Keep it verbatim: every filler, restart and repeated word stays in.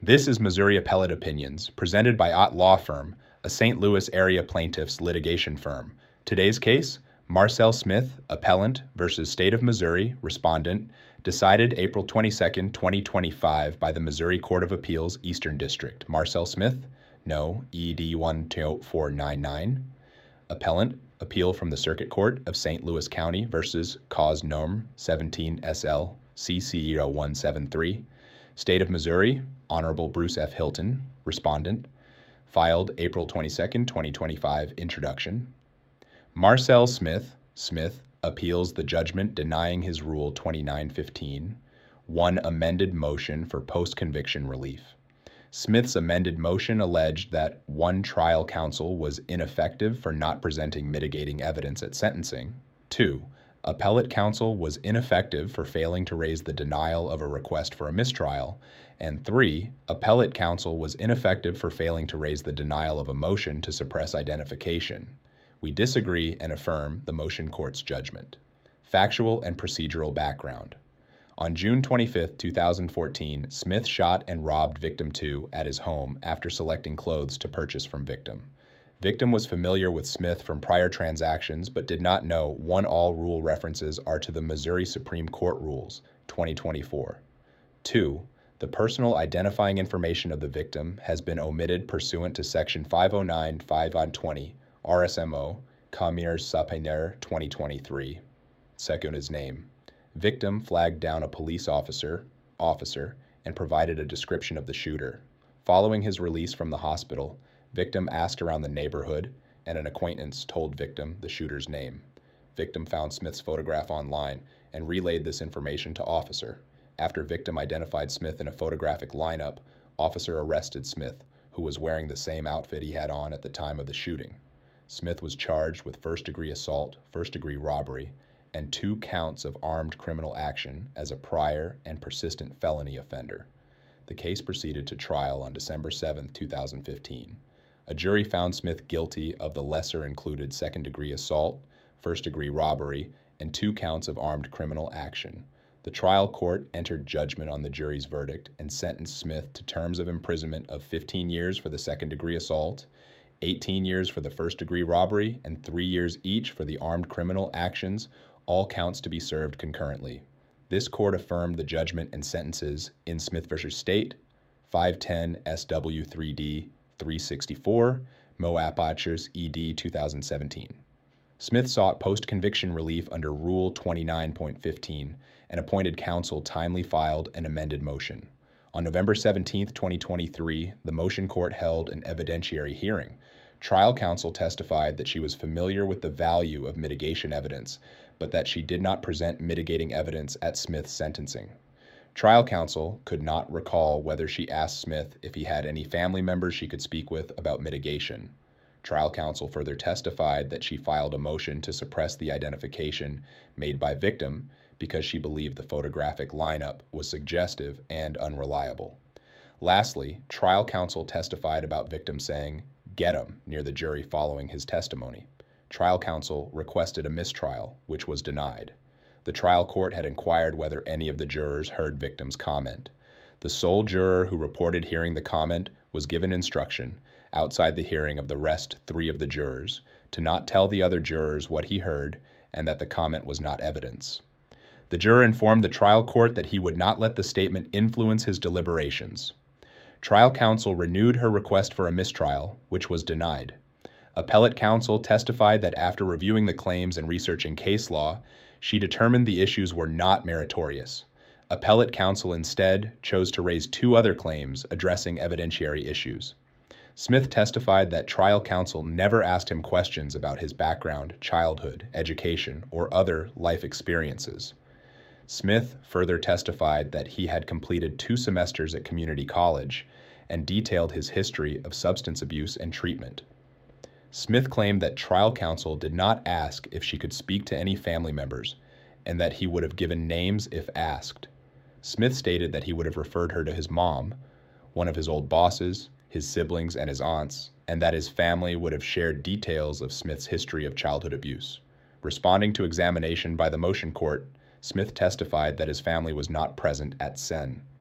This is Missouri Appellate Opinions, presented by Ott Law Firm, a Saint Louis area plaintiffs litigation firm. Today's case, Marcel Smith, appellant versus State of Missouri, respondent, decided April twenty-second, twenty twenty-five by the Missouri Court of Appeals, Eastern District. Marcel Smith, no, E D one two four nine nine. Appellant, appeal from the Circuit Court of Saint Louis County versus Cause Norm seventeen S L C C zero one seven three. State of Missouri, Honorable Bruce F. Hilton, respondent, filed April twenty-second, twenty twenty-five, introduction. Marcel Smith, Smith, appeals the judgment denying his Rule twenty-nine fifteen, one amended motion for post-conviction relief. Smith's amended motion alleged that one, trial counsel was ineffective for not presenting mitigating evidence at sentencing. Two, appellate counsel was ineffective for failing to raise the denial of a request for a mistrial. And three, appellate counsel was ineffective for failing to raise the denial of a motion to suppress identification. We disagree and affirm the motion court's judgment. Factual and procedural background. On June twenty-fifth, two thousand fourteen, Smith shot and robbed victim two at his home after selecting clothes to purchase from victim. Victim was familiar with Smith from prior transactions but did not know one all rule references are to the Missouri Supreme Court Rules, twenty twenty-four. Two, the personal identifying information of the victim has been omitted pursuant to Section five oh nine five twenty R S M O, Commerce Sapiner twenty twenty-three. Second is name. Victim flagged down a police officer, officer, and provided a description of the shooter. Following his release from the hospital, victim asked around the neighborhood, and an acquaintance told victim the shooter's name. Victim found Smith's photograph online and relayed this information to officer. After victim identified Smith in a photographic lineup, officer arrested Smith, who was wearing the same outfit he had on at the time of the shooting. Smith was charged with first-degree assault, first-degree robbery, and two counts of armed criminal action as a prior and persistent felony offender. The case proceeded to trial on December seventh, two thousand fifteen. A jury found Smith guilty of the lesser-included second-degree assault, first-degree robbery, and two counts of armed criminal action. The trial court entered judgment on the jury's verdict and sentenced Smith to terms of imprisonment of fifteen years for the second-degree assault, eighteen years for the first-degree robbery, and three years each for the armed criminal actions, all counts to be served concurrently. This court affirmed the judgment and sentences in Smith versus State, five ten S W three D three sixty-four, Moab Archers E D two thousand seventeen. Smith sought post-conviction relief under Rule twenty-nine fifteen and appointed counsel timely filed an amended motion. On November seventeenth, twenty twenty-three, the motion court held an evidentiary hearing. Trial counsel testified that she was familiar with the value of mitigation evidence, but that she did not present mitigating evidence at Smith's sentencing. Trial counsel could not recall whether she asked Smith if he had any family members she could speak with about mitigation. Trial counsel further testified that she filed a motion to suppress the identification made by victim because she believed the photographic lineup was suggestive and unreliable. Lastly, trial counsel testified about victim saying, "Get him," near the jury following his testimony. Trial counsel requested a mistrial, which was denied. The trial court had inquired whether any of the jurors heard victim's comment. The sole juror who reported hearing the comment was given instruction, outside the hearing of the rest three of the jurors, to not tell the other jurors what he heard and that the comment was not evidence. The juror informed the trial court that he would not let the statement influence his deliberations. Trial counsel renewed her request for a mistrial, which was denied. Appellate counsel testified that after reviewing the claims and researching case law, she determined the issues were not meritorious. Appellate counsel instead chose to raise two other claims addressing evidentiary issues. Smith testified that trial counsel never asked him questions about his background, childhood, education, or other life experiences. Smith further testified that he had completed two semesters at community college and detailed his history of substance abuse and treatment. Smith claimed that trial counsel did not ask if she could speak to any family members and that he would have given names if asked. Smith stated that he would have referred her to his mom, one of his old bosses, his siblings, and his aunts, and that his family would have shared details of Smith's history of childhood abuse. Responding to examination by the motion court, Smith testified that his family was not present at sen.